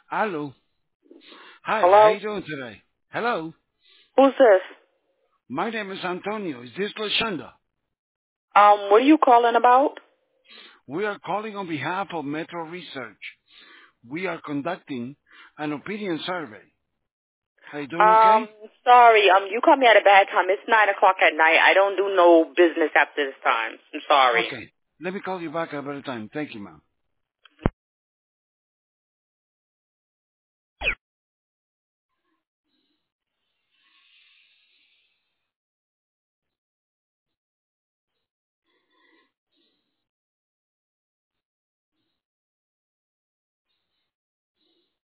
Hello. Hi, how Hello? you doing today? Hello. Who's this? My name is Antonio. Is this Lashonda? What are you calling about? We are calling on behalf of Metro Research. We are conducting an opinion survey. How you doing okay? Sorry, you called me at a bad time. It's 9 o'clock at night. I don't do no business after this time. I'm sorry. Okay. Let me call you back at a better time. Thank you, ma'am.